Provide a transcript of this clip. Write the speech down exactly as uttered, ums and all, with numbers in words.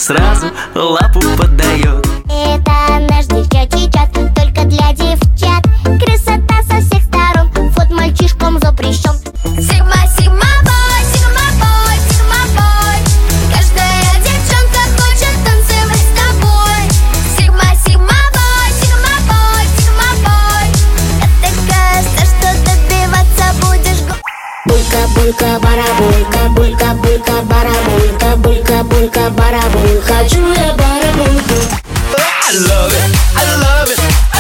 сразу лапу подает. Это наш девчачий чат, только для девчат. Красота со всех сторон, вот мальчишкам запрещен. Сигма, сигма бой, сигма бой, сигма бой. Каждая девчонка хочет танцевать с тобой. Сигма, сигма бой, сигма бой, сигма бой. Это кажется, что добиваться будешь го. Булька, булька, барабулька, булька, булька, барабулька, булька, булька, барабуль. Хочу я барабульку. I love it, I love it.